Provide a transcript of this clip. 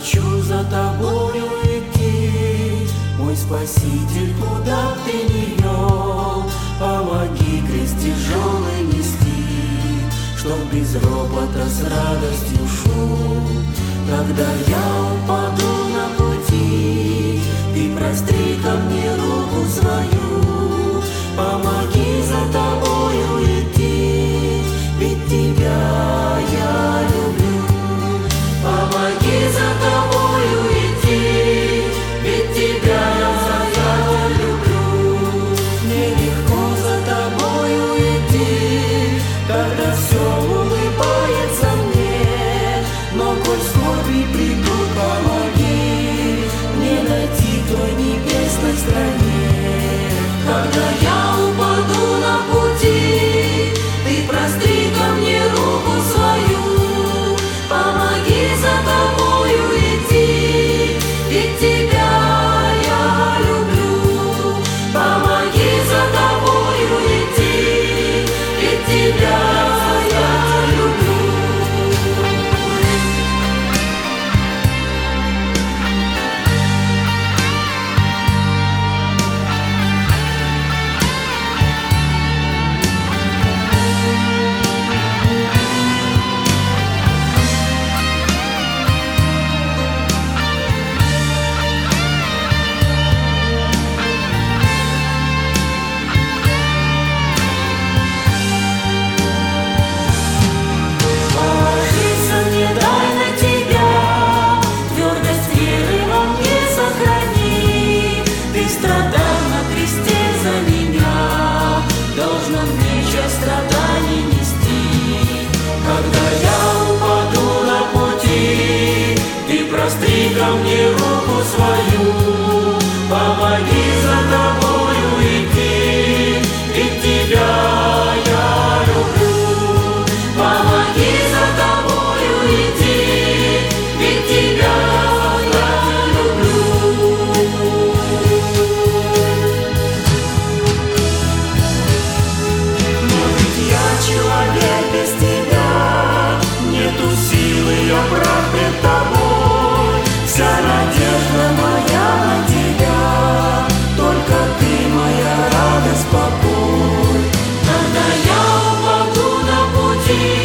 хочу за тобою идти, мой Спаситель, куда б ты ни вел. Помоги крест тяжелый нести, чтоб без ропота с радостью шел. Когда я упаду на пути, ты простри ко мне руку свою. Помоги за тобою идти, ведь тебя я люблю. Помоги за тобою идти, ведь тебя я люблю. Нелегко за тобою идти, когда все улыбается мне. Но коль скорби придут, помоги мне найти в той небесной стране. Когда я упаду на пути, ты простри ко мне руку свою. Помоги за тобою идти, ведь тебя я люблю. Помоги за тобою идти, ведь тебя я люблю. Страдал на кресте за меня, должен мне часть страданий нести. Когда я упаду на пути, ты простри ко мне руку свою. Помоги за тобою идти, ведь тебя я люблю. Помоги за тобою идти, ведь тебя я люблю. Человек без тебя, нету силы, я прав пред тобой. Вся надежда моя на тебя, только ты моя радость, покой. Когда я упаду на пути,